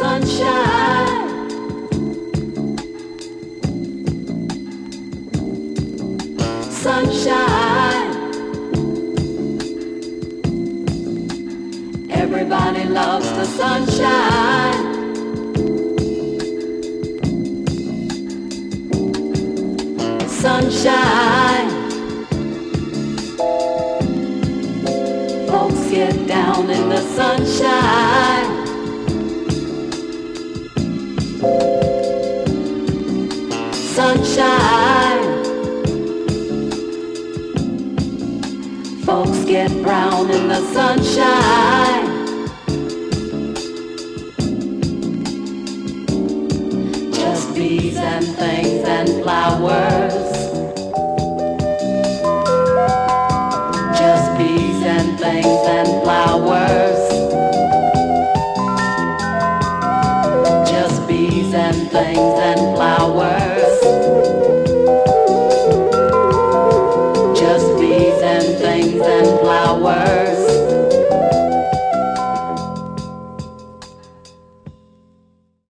sunshine. Sunshine. Everybody loves the sunshine. Sunshine. Folks get down in the sunshine. Sunshine. Folks get brown in the sunshine. Just bees and things and flowers. Just bees and things and flowers. Just bees and things and